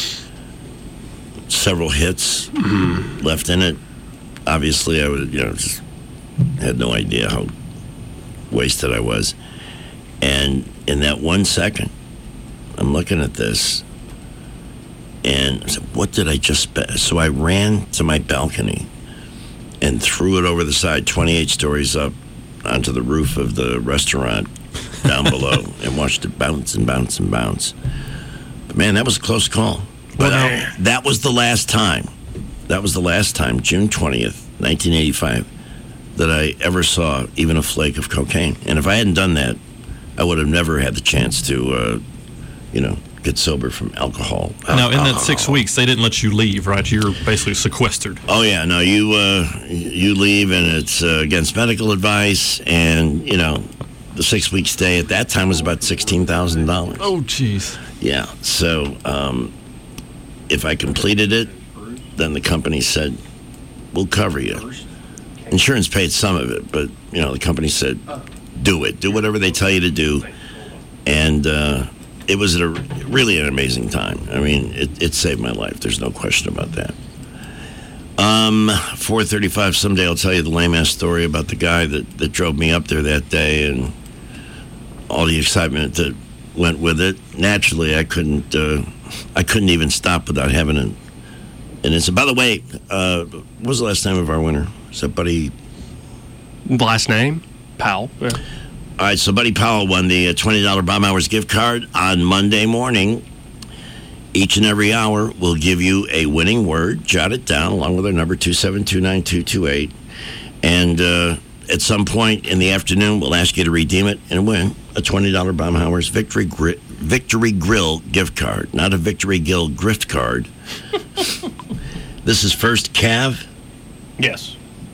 several hits mm. left in it. Obviously, I would, you know, just had no idea how wasted I was. And in that one second, I'm looking at this, and I said, what did I just spend? So I ran to my balcony and threw it over the side, twenty-eight stories up, onto the roof of the restaurant down below, and watched it bounce and bounce and bounce. But man, that was a close call. But well, I, that was the last time, that was the last time, June twentieth, nineteen eighty-five, that I ever saw even a flake of cocaine. And if I hadn't done that, I would have never had the chance to, uh, you know, get sober from alcohol. Now, in that six weeks, they didn't let you leave, right? You're basically sequestered. Oh, yeah. No, you uh, you leave, and it's uh, against medical advice. And, you know, the six-week stay at that time was about sixteen thousand dollars. Oh, jeez. Yeah. So um, if I completed it, then the company said, we'll cover you. Insurance paid some of it, but, you know, the company said, do it. Do whatever they tell you to do. And... Uh, It was a, really an amazing time. I mean, it, it saved my life. There's no question about that. Um, four thirty-five, someday I'll tell you the lame-ass story about the guy that, that drove me up there that day and all the excitement that went with it. Naturally, I couldn't. Uh, I couldn't even stop without having an. And it's. By the way, uh, what was the last name of our winner? Is that Buddy? Last name, Powell. Yeah. All right, so Buddy Powell won the twenty dollars Baumhower's gift card on Monday morning. Each and every hour, we'll give you a winning word. Jot it down along with our number two seven two nine two two eight. And uh, at some point in the afternoon, we'll ask you to redeem it and win a twenty dollars Baumhower's Victory Gri- Victory Grill gift card, not a Victory Grill gift card. This is First Cav. Yes.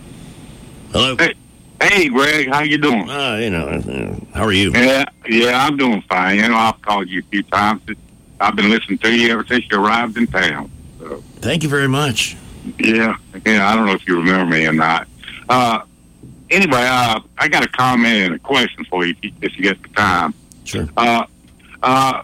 Hello. Hey, hey, Greg, how you doing? Uh, you know, uh, how are you? Yeah, yeah, I'm doing fine. You know, I've called you a few times. I've been listening to you ever since you arrived in town. So. Thank you very much. Yeah, yeah. I don't know if you remember me or not. Uh, anyway, uh, I got a comment and a question for you if you, if you get the time. Sure. Uh, uh,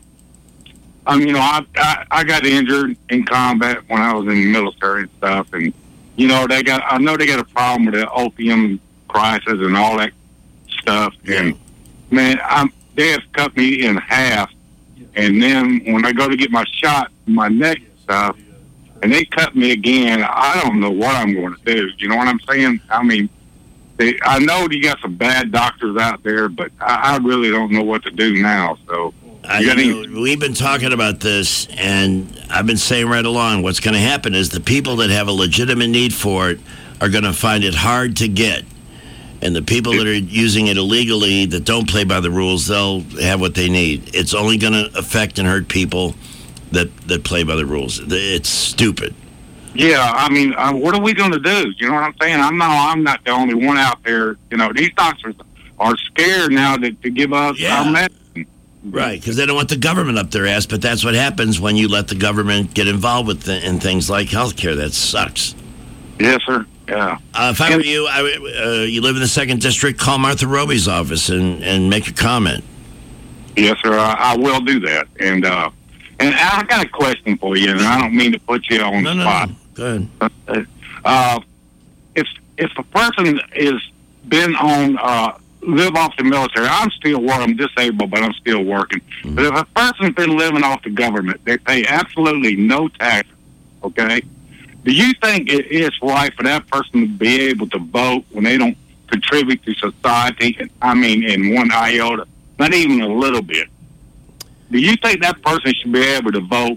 um, you know, I, I I got injured in combat when I was in the military and stuff, and you know they got. I know they got a problem with the opium crisis and all that stuff. And man, I'm they have cut me in half. And then when I go to get my shot, my neck stuff, and they cut me again, I don't know what I'm going to do. You know what I'm saying? I mean, they, I know you got some bad doctors out there, but I, I really don't know what to do now. So I, you know, we've been talking about this, and I've been saying right along, what's going to happen is the people that have a legitimate need for it are going to find it hard to get. And the people that are using it illegally, that don't play by the rules, they'll have what they need. It's only going to affect and hurt people that, that play by the rules. It's stupid. Yeah, I mean, uh, what are we going to do? You know what I'm saying? I'm not, I'm not the only one out there. You know, these doctors are scared now to, to give us Yeah. our medicine. Right, because they don't want the government up their ass, but that's what happens when you let the government get involved with the, in things like healthcare. That sucks. Yes, sir. Yeah. Uh, if I were you, I, uh, you live in the second district, call Martha Roby's office and, and make a comment. Yes, sir. I, I will do that. And uh, and I got a question for you, and I don't mean to put you on No, the no, spot. no. Go ahead. Uh, if if a person is been on uh, live off the military, I'm still working. I'm disabled, but I'm still working. Mm-hmm. But if a person's been living off the government, they pay absolutely no tax. Okay. Do you think it is right for that person to be able to vote when they don't contribute to society? I mean, in one iota, not even a little bit. Do you think that person should be able to vote?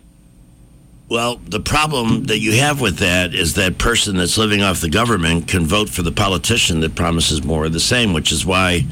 Well, the problem that you have with that is that person that's living off the government can vote for the politician that promises more of the same, which is why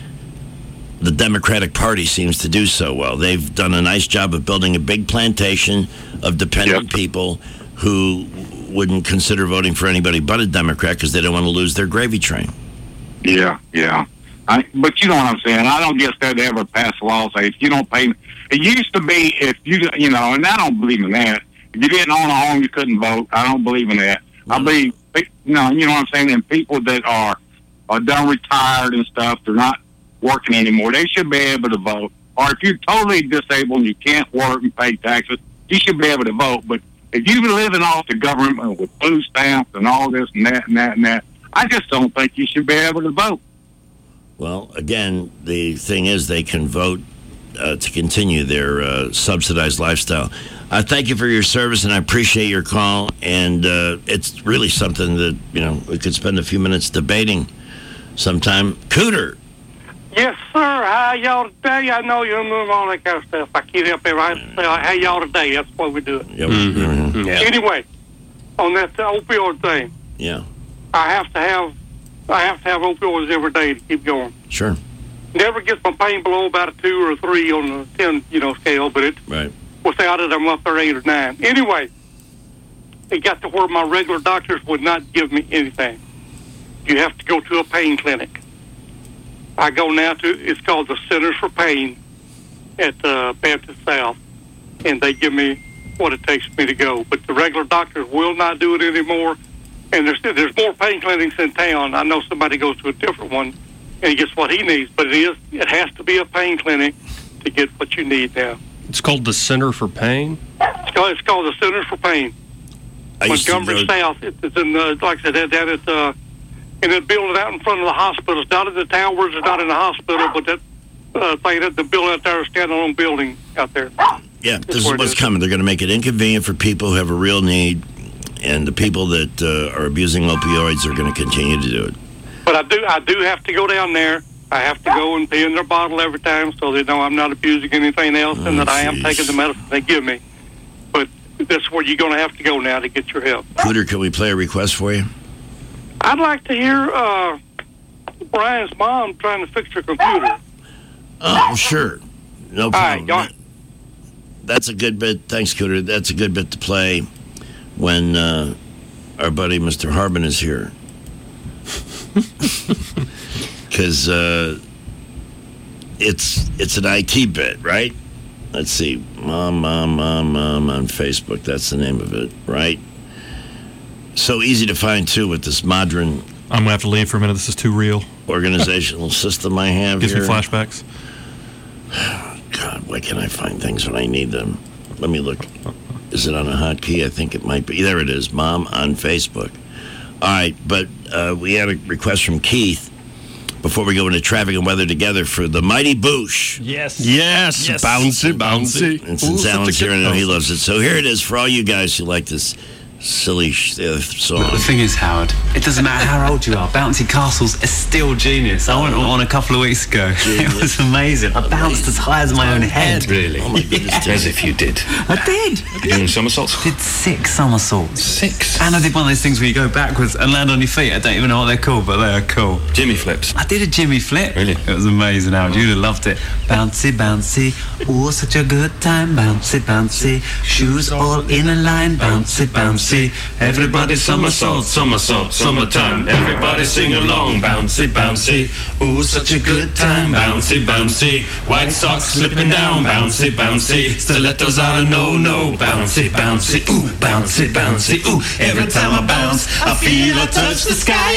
the Democratic Party seems to do so well. They've done a nice job of building a big plantation of dependent yep. people who wouldn't consider voting for anybody but a Democrat because they don't want to lose their gravy train. Yeah, yeah. I, but you know what I'm saying. I don't guess they'd ever pass a law say if you don't pay. It used to be if you, you know, and I don't believe in that. If you didn't own a home, you couldn't vote. I don't believe in that. Mm-hmm. I believe, you know, you know what I'm saying. And people that are are done retired and stuff, they're not working anymore. They should be able to vote. Or if you're totally disabled and you can't work and pay taxes, you should be able to vote. But if you've been living off the government with food stamps and all this and that and that and that, I just don't think you should be able to vote. Well, again, the thing is they can vote uh, to continue their uh, subsidized lifestyle. I thank you for your service, and I appreciate your call. And uh, it's really something that, you know, we could spend a few minutes debating sometime. Cooter. Yes, sir. How y'all today? I know you move all that kind of stuff. I can't help it, right? Say, how y'all today? That's what we do it. Yep. Mm-hmm. Yeah. Anyway, on that opioid thing, yeah, I have to have I have to have opioids every day to keep going. Sure. Never gets my pain below about a two or a three on the ten, you know, scale, but it right. without it, I'm up there eight or nine. Anyway, it got to where my regular doctors would not give me anything. You have to go to a pain clinic. I go now to, it's called the Centers for Pain at uh, Baptist South, and they give me what it takes me to go. But the regular doctors will not do it anymore, and there's there's more pain clinics in town. I know somebody goes to a different one, and he gets what he needs, but it is it has to be a pain clinic to get what you need now. It's called the Center for Pain? It's called, it's called the Centers for Pain. Montgomery South. It, it's in, the, like I said, down at uh, in that building out in front of the hospital. It's not in the towers. It's not in the hospital, but that uh, thing that the building out there, standalone building out there. Yeah, this is what's coming. They're going to make it inconvenient for people who have a real need, and the people that uh, are abusing opioids are going to continue to do it. But I do, I do have to go down there. I have to go and pee in their bottle every time, so they know I'm not abusing anything else, oh, and that geez. I am taking the medicine they give me. But that's where you're going to have to go now to get your help. Cooter, can we play a request for you? I'd like to hear uh, Brian's mom trying to fix her computer. Oh, sure. No problem. All right, That's a good bit. Thanks, Cooter. That's a good bit to play when uh, our buddy Mister Harbin is here. Because uh, it's it's an I T bit, right? Let's see. Mom, Mom, Mom, Mom on Facebook. That's the name of it, right? So easy to find, too, with this modern... I'm going to have to leave for a minute. This is too real. Organizational system I have Gives here. me flashbacks. God, why can't I find things when I need them? Let me look. Is it on a hotkey? I think it might be. There it is. Mom on Facebook. All right, but uh, we had a request from Keith before we go into traffic and weather together for the Mighty Boosh. Yes. Yes. yes. Bouncy, bouncy. And since Ooh, Alan's here, I know he bouncy. loves it. So here it is for all you guys who like this silly sh- uh, song. But the thing is, Howard, it doesn't matter how old you are. Bouncy castles are still genius. I went on one a couple of weeks ago. It was amazing. I bounced as high as my own head. Really? Oh my goodness. As if you did. I did. You doing somersaults? I did six somersaults. Six? And I did one of those things where you go backwards and land on your feet. I don't even know what they're called, but they are cool. Jimmy flips. I did a Jimmy flip. Really? It was amazing, Howard. You'd have loved it. Bouncy, bouncy. Oh, such a good time. Bouncy, bouncy. Shoes all in a line. Bouncy, bouncy. Everybody somersault, somersault, summertime. Everybody sing along, bouncy, bouncy. Ooh, such a good time, bouncy, bouncy. White socks slipping down, bouncy, bouncy. Stilettos are a no-no, bouncy, bouncy. Ooh, bouncy, bouncy. Ooh, every time I bounce, I feel I touch the sky.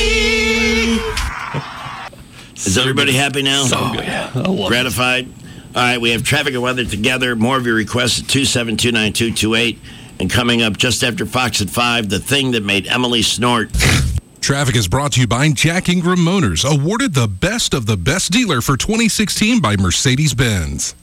Is everybody happy now? So good. Yeah. Gratified? All right, we have traffic and weather together. More of your requests at two seven two, nine two two eight. And coming up just after Fox at five, the thing that made Emily snort. Traffic is brought to you by Jack Ingram Motors, awarded the best of the best dealer for twenty sixteen by Mercedes-Benz.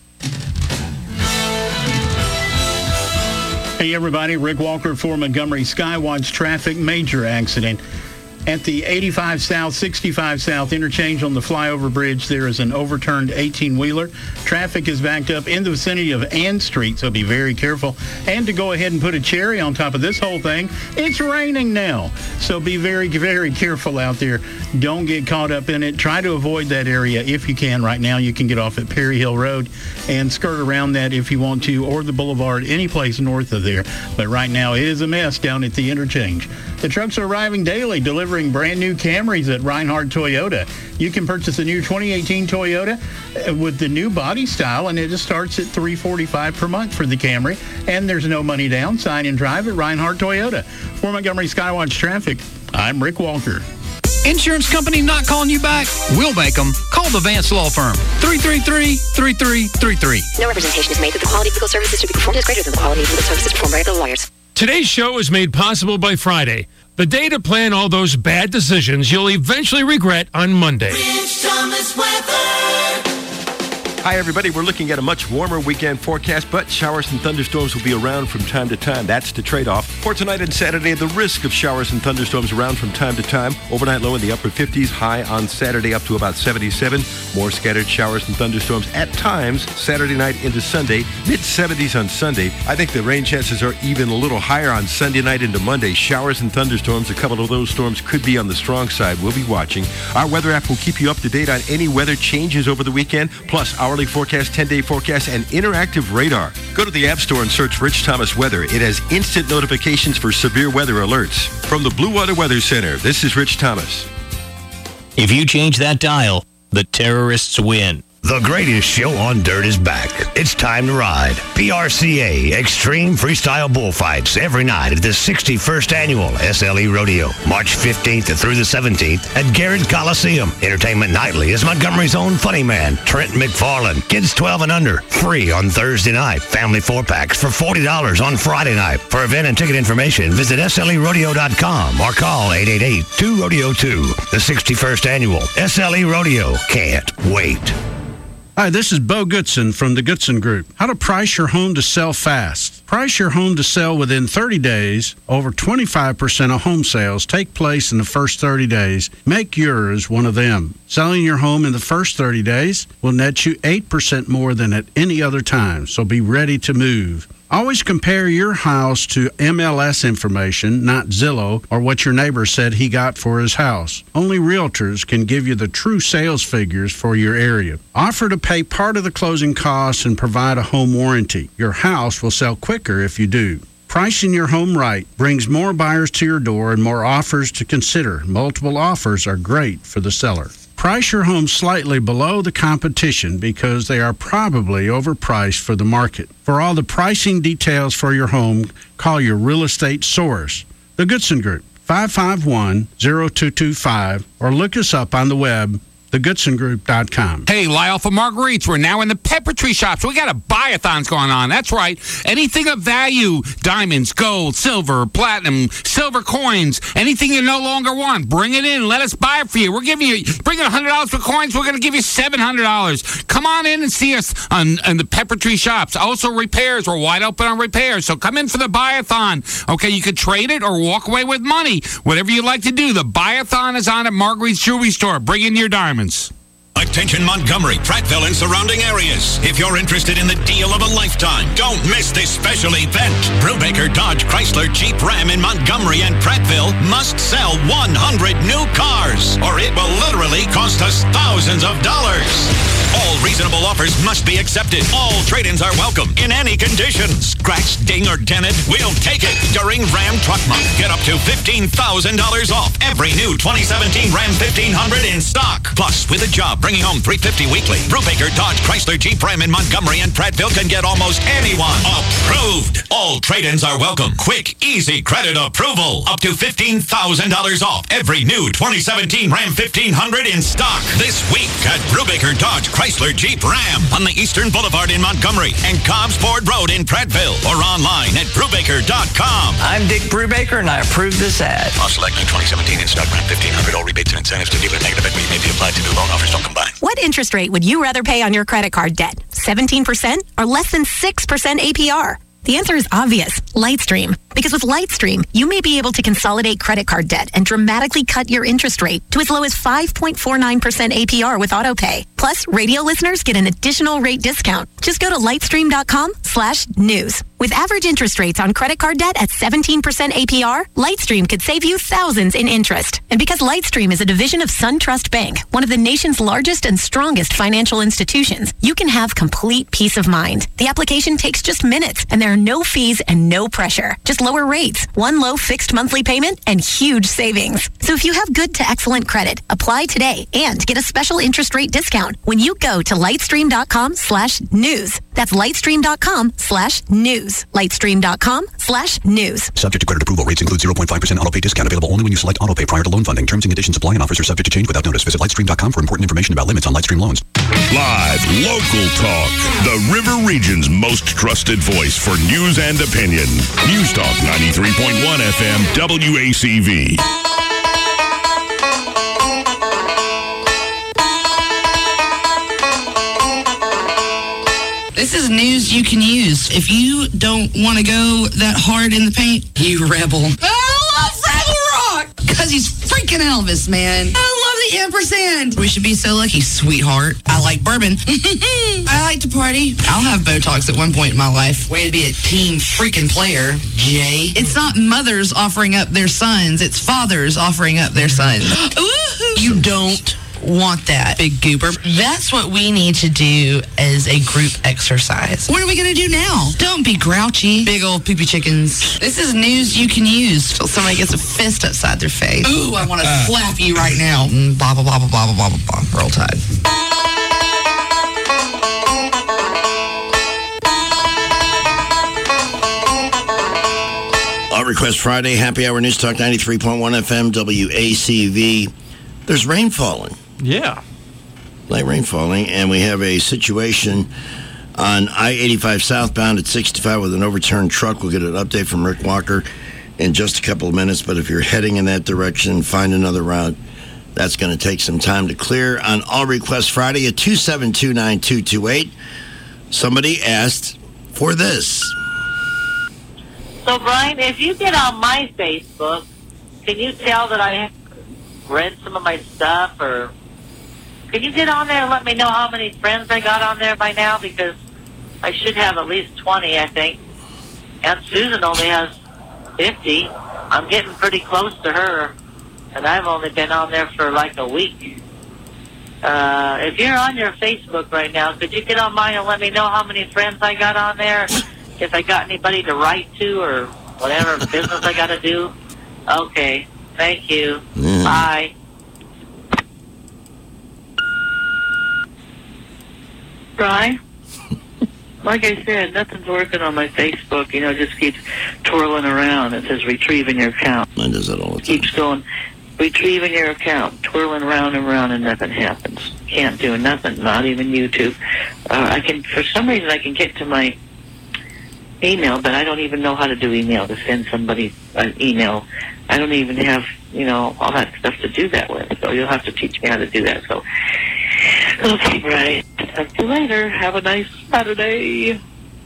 Hey everybody, Rick Walker for Montgomery Skywatch traffic. Major accident at the eighty-five South, sixty-five South interchange on the flyover bridge. There is an overturned eighteen-wheeler. Traffic is backed up in the vicinity of Ann Street, so be very careful. And to go ahead and put a cherry on top of this whole thing, it's raining now. So be very, very careful out there. Don't get caught up in it. Try to avoid that area if you can. Right now, you can get off at Perry Hill Road and skirt around that if you want to, or the boulevard, any place north of there. But right now, it is a mess down at the interchange. The trucks are arriving daily, delivering brand new Camrys at Reinhardt Toyota. You can purchase a new twenty eighteen Toyota with the new body style, and it just starts at three hundred forty-five dollars per month for the Camry. And there's no money down. Sign and drive at Reinhardt Toyota. For Montgomery Skywatch Traffic, I'm Rick Walker. Insurance company not calling you back? We'll make them. Call the Vance Law Firm. three three three, three three three three. No representation is made that the quality of legal services to be performed is greater than the quality of legal services performed by other lawyers. Today's show is made possible by Friday, the day to plan all those bad decisions you'll eventually regret on Monday. Rich Thomas weather. Hi, everybody. We're looking at a much warmer weekend forecast, but showers and thunderstorms will be around from time to time. That's the trade-off. For tonight and Saturday, the risk of showers and thunderstorms around from time to time. Overnight low in the upper fifties, high on Saturday up to about seventy-seven. More scattered showers and thunderstorms at times Saturday night into Sunday, mid-seventies on Sunday. I think the rain chances are even a little higher on Sunday night into Monday. Showers and thunderstorms, a couple of those storms could be on the strong side. We'll be watching. Our weather app will keep you up to date on any weather changes over the weekend, plus hourly forecast, ten-day forecast, and interactive radar. Go to the App Store and search Rich Thomas Weather. It has instant notifications for severe weather alerts. From the Blue Water Weather Center, this is Rich Thomas. If you change that dial, the terrorists win. The greatest show on dirt is back. It's time to ride. P R C A Extreme Freestyle Bullfights every night at the sixty-first Annual S L E Rodeo. March fifteenth through the seventeenth at Garrett Coliseum. Entertainment nightly is Montgomery's own funny man, Trent McFarland. Kids twelve and under, free on Thursday night. Family four-packs for forty dollars on Friday night. For event and ticket information, visit S L E rodeo dot com or call eight eight eight, two rodeo two. The sixty-first Annual S L E Rodeo. Can't wait. Hi, this is Bo Goodson from the Goodson Group. How to price your home to sell fast. Price your home to sell within thirty days. Over twenty-five percent of home sales take place in the first thirty days. Make yours one of them. Selling your home in the first thirty days will net you eight percent more than at any other time, so be ready to move. Always compare your house to M L S information, not Zillow or what your neighbor said he got for his house. Only realtors can give you the true sales figures for your area. Offer to pay part of the closing costs and provide a home warranty. Your house will sell quicker if you do. Pricing your home right brings more buyers to your door and more offers to consider. Multiple offers are great for the seller. Price your home slightly below the competition because they are probably overpriced for the market. For all the pricing details for your home, call your real estate source, the Goodson Group, five five one, zero two two five, or look us up on the web, the goodson group dot com. Hey, Lyle from Marguerite's. We're now in the Pepper Tree shops. We got a buy-a-thons going on. That's right. Anything of value, diamonds, gold, silver, platinum, silver coins, anything you no longer want, bring it in. Let us buy it for you. We're giving you, bring in one hundred dollars for coins. We're going to give you seven hundred dollars. Come on in and see us on, on the Pepper Tree shops. Also, repairs. We're wide open on repairs. So come in for the buy-a-thon. Okay, you could trade it or walk away with money. Whatever you like to do. The buy-a-thon is on at Marguerite's Jewelry Store. Bring in your diamonds. Attention Montgomery, Prattville, and surrounding areas. If you're interested in the deal of a lifetime, don't miss this special event. Brubaker Dodge Chrysler Jeep Ram in Montgomery and Prattville must sell one hundred new cars, or it will literally cost us thousands of dollars. All reasonable offers must be accepted. All trade-ins are welcome in any condition. Scratched, ding, or dented, we'll take it during Ram Truck Month. Get up to fifteen thousand dollars off every new twenty seventeen Ram fifteen hundred in stock. Plus, with a job bringing home three hundred fifty dollars weekly, Brubaker Dodge Chrysler Jeep Ram in Montgomery and Prattville can get almost anyone approved. All trade-ins are welcome. Quick, easy credit approval. Up to fifteen thousand dollars off every new twenty seventeen Ram fifteen hundred in stock. This week at Brubaker Dodge Chrysler Jeep Ram on the Eastern Boulevard in Montgomery and Cobbs Ford Road in Prattville, or online at brubaker dot com. I'm Dick Brubaker, and I approve this ad. On select new twenty seventeen in stock Ram fifteen hundred. All rebates and incentives to dealer negative equity may be applied to new loan offers. Don't combine. What interest rate would you rather pay on your credit card debt? seventeen percent or less than six percent A P R? The answer is obvious, Lightstream. Because with Lightstream, you may be able to consolidate credit card debt and dramatically cut your interest rate to as low as five point four nine percent A P R with AutoPay. Plus, radio listeners get an additional rate discount. Just go to lightstream dot com slash news. With average interest rates on credit card debt at seventeen percent A P R, Lightstream could save you thousands in interest. And because Lightstream is a division of SunTrust Bank, one of the nation's largest and strongest financial institutions, you can have complete peace of mind. The application takes just minutes, and there are no fees and no pressure. Just lower rates, one low fixed monthly payment, and huge savings. So if you have good to excellent credit, apply today and get a special interest rate discount when you go to lightstream dot com slash news. That's lightstream dot com slash news. lightstream dot com slash news. Subject to credit approval. Rates include zero point five percent auto pay discount available only when you select auto pay prior to loan funding. Terms and conditions apply, and offers are subject to change without notice. Visit lightstream dot com for important information about limits on Lightstream loans. Live local talk. The River Region's most trusted voice for news and opinion. News Talk ninety-three point one F M W A C V. This is news you can use. If you don't want to go that hard in the paint, you rebel. I love Rebel Rock! Because he's freaking Elvis, man. I love the ampersand. We should be so lucky, sweetheart. I like bourbon. I like to party. I'll have Botox at one point in my life. Way to be a team freaking player, Jay. It's not mothers offering up their sons. It's fathers offering up their sons. You don't want that, big goober. That's what we need to do as a group exercise. What are we going to do now? Don't be grouchy, big old poopy chickens. This is news you can use till somebody gets a fist upside their face. Ooh, I want to uh. slap you right now. Mm, blah, blah, blah, blah, blah, blah, blah, blah. Roll Tide. All Request Friday, Happy Hour News Talk ninety-three point one F M W A C V. There's rain falling. Yeah. Light rain falling, and we have a situation on I eighty-five southbound at sixty-five with an overturned truck. We'll get an update from Rick Walker in just a couple of minutes, but if you're heading in that direction, find another route. That's going to take some time to clear. On All Request Friday at two seven two nine two two eight, somebody asked for this. So, Brian, if you get on my Facebook, can you tell that I have read some of my stuff? Or can you get on there and let me know how many friends I got on there by now? Because I should have at least twenty, I think. Aunt Susan only has fifty. I'm getting pretty close to her, and I've only been on there for like a week. Uh, if you're on your Facebook right now, could you get on mine and let me know how many friends I got on there? If I got anybody to write to or whatever business I got to do? Okay. Thank you. Mm. Bye. Brian? Like I said, nothing's working on my Facebook. You know, it just keeps twirling around. It says retrieving your account. Mine does that all the time. Keeps going, retrieving your account, twirling around and around, and nothing happens. Can't do nothing, not even YouTube. Uh, I can, for some reason, I can get to my email, but I don't even know how to do email, to send somebody an email. I don't even have, you know, all that stuff to do that with. So you'll have to teach me how to do that. So, okay, right. Talk to you later. Have a nice Saturday.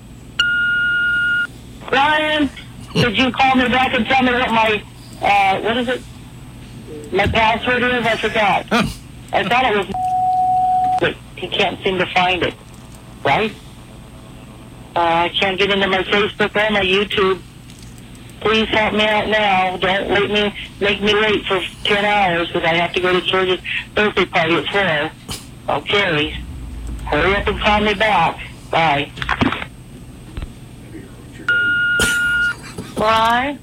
Brian, could you call me back and tell me what my, uh, what is it? My password is? I forgot. Oh. I thought it was, but he can't seem to find it. Right? Uh, I can't get into my Facebook or my YouTube. Please help me out now. Don't let me make me wait for ten hours because I have to go to George's birthday party at four. Okay. Hurry up and call me back. Bye. Why?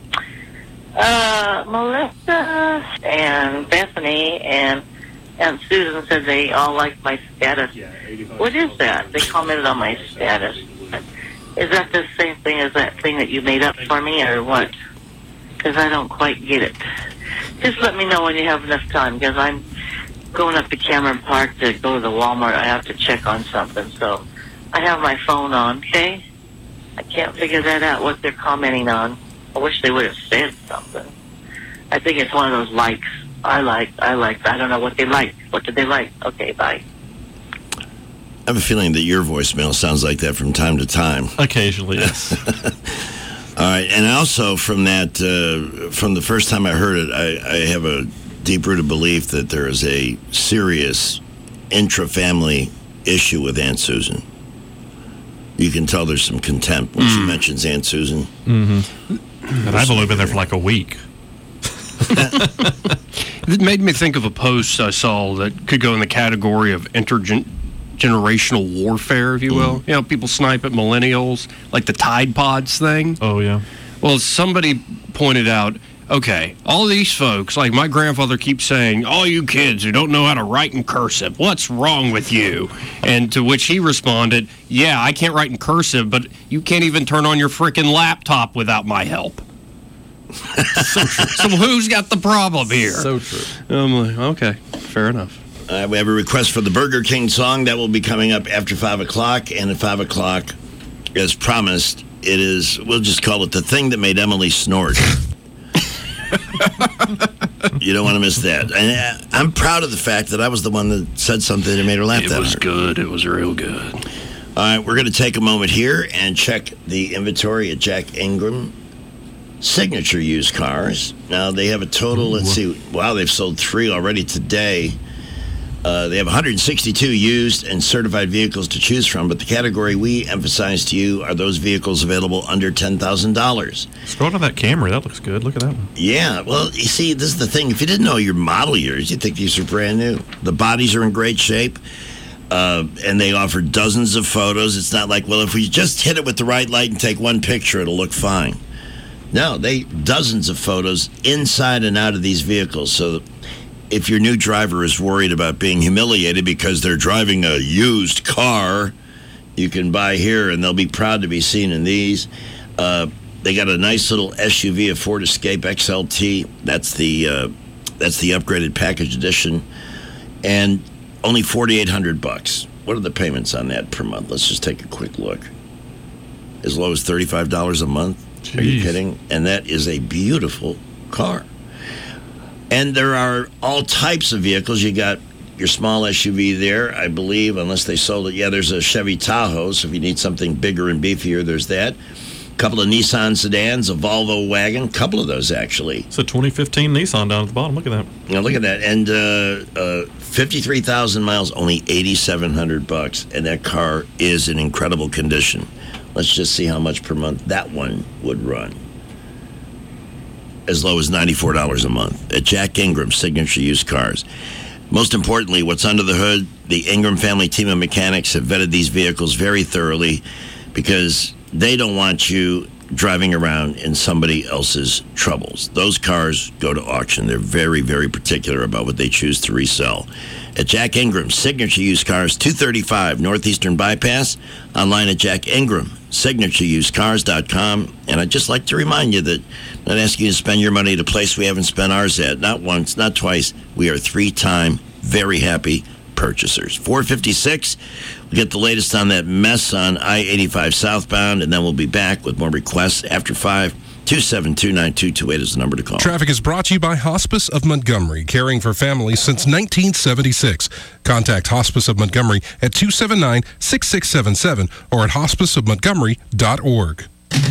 Uh, Melissa and Bethany and and Susan said they all liked my status. What is that? They commented on my status. Is that the same thing as that thing that you made up for me, or what? Because I don't quite get it. Just let me know when you have enough time, because I'm going up to Cameron Park to go to the Walmart. I have to check on something, so I have my phone on, okay? I can't figure that out, what they're commenting on. I wish they would have said something. I think it's one of those likes. I like, I like, I don't know what they like. What did they like? Okay, bye. I have a feeling that your voicemail sounds like that from time to time. Occasionally, yes. All right, and also from that, uh, from the first time I heard it, I, I have a deep-rooted belief that there is a serious intra-family issue with Aunt Susan. You can tell there's some contempt when mm. she mentions Aunt Susan. Mm-hmm. And I've only been there for like a week. It made me think of a post I saw that could go in the category of intergenerational warfare, if you will. Mm. You know, people snipe at millennials, like the Tide Pods thing. Oh, yeah. Well, somebody pointed out, okay, all these folks, like my grandfather keeps saying, all you kids who don't know how to write in cursive, what's wrong with you? And to which he responded, yeah, I can't write in cursive, but you can't even turn on your frickin' laptop without my help. so, so who's got the problem here? So true. I'm like, okay, fair enough. Uh, we have a request for the Burger King song that will be coming up after five o'clock. And at five o'clock, as promised, it is, we'll just call it the thing that made Emily snort. You don't want to miss that. And I'm proud of the fact that I was the one that said something that made her laugh. It that was hard. good. It was real good. All right, we're going to take a moment here and check the inventory at Jack Ingram Signature Used Cars. Now, they have a total, let's see, wow, they've sold three already today. Uh, they have one hundred sixty-two used and certified vehicles to choose from, but the category we emphasize to you are those vehicles available under ten thousand dollars. Scroll to that Camry. That looks good. Look at that one. Yeah, well, you see, this is the thing. If you didn't know your model years, you'd think these are brand new. The bodies are in great shape, uh, and they offer dozens of photos. It's not like, well, if we just hit it with the right light and take one picture, it'll look fine. No, they dozens of photos inside and out of these vehicles. So if your new driver is worried about being humiliated because they're driving a used car, you can buy here, and they'll be proud to be seen in these. Uh, they got a nice little S U V, a Ford Escape X L T. That's the uh, that's the upgraded package edition, and only forty-eight hundred bucks. What are the payments on that per month? Let's just take a quick look. As low as thirty-five dollars a month. Jeez. Are you kidding? And that is a beautiful car. And there are all types of vehicles. You got your small S U V there, I believe, unless they sold it. Yeah, there's a Chevy Tahoe, so if you need something bigger and beefier, there's that. A couple of Nissan sedans, a Volvo wagon, a couple of those actually. It's a twenty fifteen Nissan down at the bottom. Look at that. Now look at that. And uh, uh, fifty-three thousand miles, only eighty-seven hundred bucks, and that car is in incredible condition. Let's just see how much per month that one would run. As low as ninety-four dollars a month at Jack Ingram Signature Used Cars. Most importantly, what's under the hood, the Ingram family team of mechanics have vetted these vehicles very thoroughly because they don't want you driving around in somebody else's troubles. Those cars go to auction. They're very, very particular about what they choose to resell. At Jack Ingram Signature Used Cars, two thirty-five Northeastern Bypass, online at Jack Ingram Signature Used Cars dot com. And I'd just like to remind you that I'm not asking you to spend your money at a place we haven't spent ours at. Not once, not twice. We are three-time, very happy purchasers. four fifty-six, we'll get the latest on that mess on I eighty-five southbound, and then we'll be back with more requests after five. two seven two, nine two two eight is the number to call. Traffic is brought to you by Hospice of Montgomery, caring for families since nineteen seventy-six. Contact Hospice of Montgomery at two seven nine, six six seven seven or at hospice of montgomery dot org.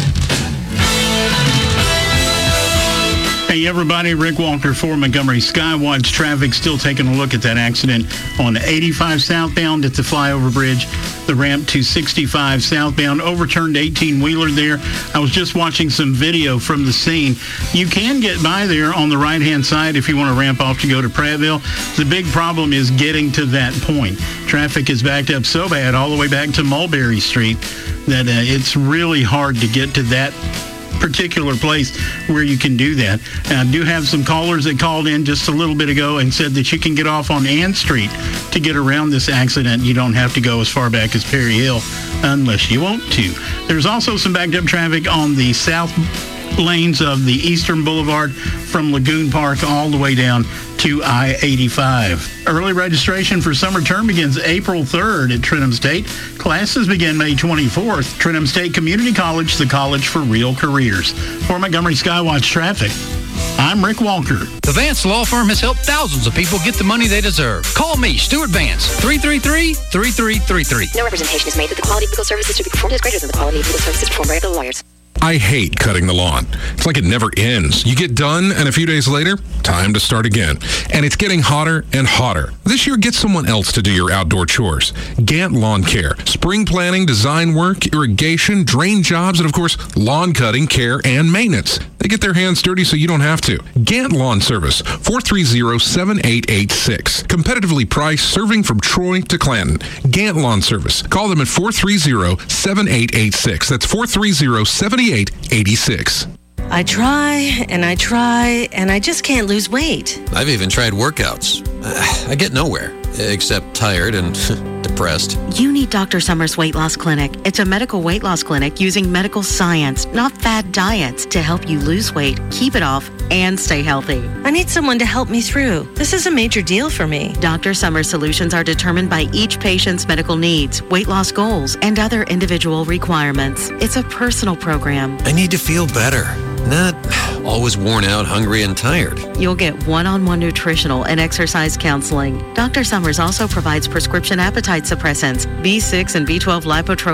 Hey everybody, Rick Walker for Montgomery Skywatch Traffic. Still taking a look at that accident on eighty-five southbound at the flyover bridge. The ramp to sixty-five southbound, overturned eighteen-wheeler there. I was just watching some video from the scene. You can get by there on the right-hand side if you want to ramp off to go to Prattville. The big problem is getting to that point. Traffic is backed up so bad all the way back to Mulberry Street that uh, it's really hard to get to that particular place where you can do that. And I do have some callers that called in just a little bit ago and said that you can get off on Ann Street to get around this accident. You don't have to go as far back as Perry Hill unless you want to. There's also some backed up traffic on the south lanes of the Eastern Boulevard from Lagoon Park all the way down to I eighty-five. Early registration for summer term begins April third at Trenton State. Classes begin May twenty-fourth. Trenton State Community College, the college for real careers. For Montgomery Skywatch Traffic, I'm Rick Walker. The Vance Law Firm has helped thousands of people get the money they deserve. Call me, Stuart Vance, three three three, three three three three. No representation is made that the quality of legal services to be performed is greater than the quality of legal services performed by other lawyers. I hate cutting the lawn. It's like it never ends. You get done, and a few days later, time to start again. And it's getting hotter and hotter. This year, get someone else to do your outdoor chores. Gant Lawn Care. Spring planning, design work, irrigation, drain jobs, and of course, lawn cutting, care, and maintenance. They get their hands dirty so you don't have to. Gant Lawn Service, four three zero, seven eight eight six. Competitively priced, serving from Troy to Clanton. Gant Lawn Service. Call them at four three zero, seven eight eight six. That's four three zero, seven eight eight six. I try and I try and I just can't lose weight. I've even tried workouts. I get nowhere, except tired and depressed. You need Doctor Summers Weight Loss Clinic. It's a medical weight loss clinic using medical science, not fad diets, to help you lose weight, keep it off, and stay healthy. I need someone to help me through. This is a major deal for me. Doctor Summers solutions are determined by each patient's medical needs, weight loss goals, and other individual requirements. It's a personal program. I need to feel better. Not always worn out, hungry, and tired. You'll get one-on-one nutritional and exercise counseling. Doctor Summers also provides prescription appetite suppressants, B six and B twelve lipotropes,